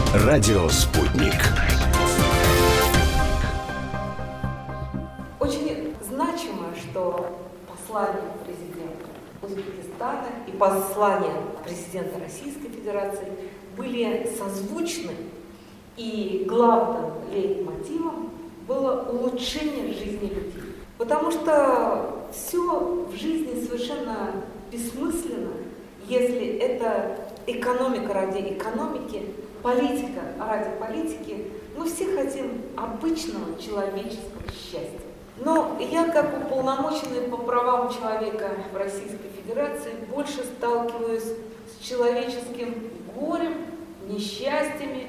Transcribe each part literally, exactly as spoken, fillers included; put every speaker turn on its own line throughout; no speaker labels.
Радио «Спутник».
Очень значимо, что послание президента Узбекистана и послание президента Российской Федерации были созвучны, и главным лейтмотивом было улучшение жизни людей. Потому что все в жизни совершенно бессмысленно, если это экономика ради экономики, политика ради политики. Мы все хотим обычного человеческого счастья. Но я, как уполномоченный по правам человека в Российской Федерации, больше сталкиваюсь с человеческим горем, несчастьями,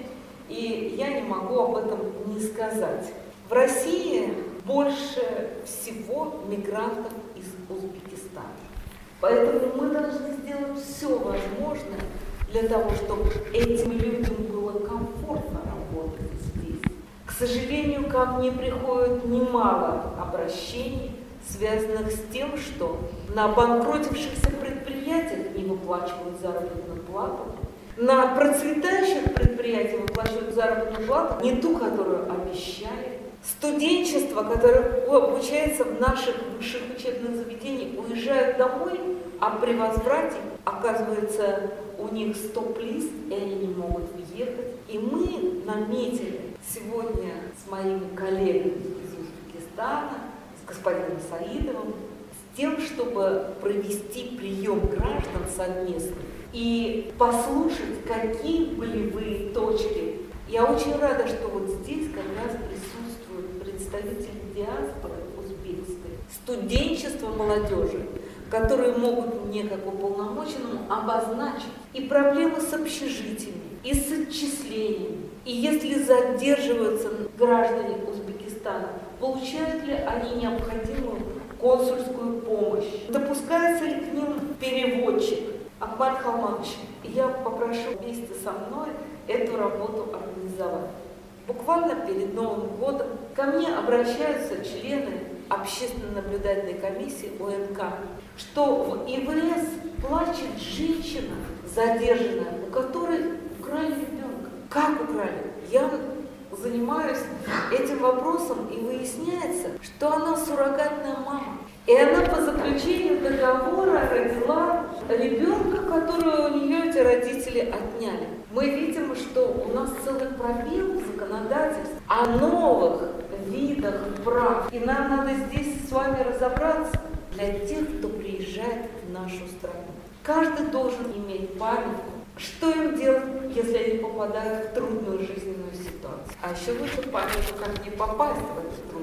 и я не могу об этом не сказать. В России больше всего мигрантов из Узбекистана. Поэтому мы должны сделать все возможное для того, чтобы этим людям было комфортно работать здесь. К сожалению, ко мне приходит немало обращений, связанных с тем, что на обанкротившихся предприятиях не выплачивают заработную плату, на процветающих предприятиях выплачивают заработную плату, не ту, которую обещали. Студенчество, которое обучается в наших высших учебных заведениях, уезжают домой, а при возврате, оказывается, у них стоп-лист, и они не могут въехать. И мы наметили сегодня с моими коллегами из Узбекистана, с господином Саидовым, с тем, чтобы провести прием граждан совместно и послушать, какие болевые точки. Я очень рада, что вот здесь как раз присутствуют представители диаспоры узбекской, студенчество молодежи, которые могут мне, как уполномоченному, обозначить и проблемы с общежитиями, и с отчислениями. И если задерживаются граждане Узбекистана, получают ли они необходимую консульскую помощь? Допускается ли к ним переводчик? Акбар Халманович, я попрошу вместе со мной эту работу организовать. Буквально перед Новым годом ко мне обращаются члены общественно-наблюдательной комиссии О Н К, что в И В С плачет женщина задержанная, у которой украли ребенка. Как украли? Я занимаюсь этим вопросом, и выясняется, что она суррогатная мама. И она по заключению договора родила ребенка, которого у нее эти родители отняли. Мы видим, что у нас целый пробел в законодательстве о новых видах прав. И нам надо здесь с вами разобраться для тех, кто приезжает в нашу страну. Каждый должен иметь памятку, что им делать, если они попадают в трудную жизненную ситуацию. А еще лучше памятку, как не попасть в эту трудную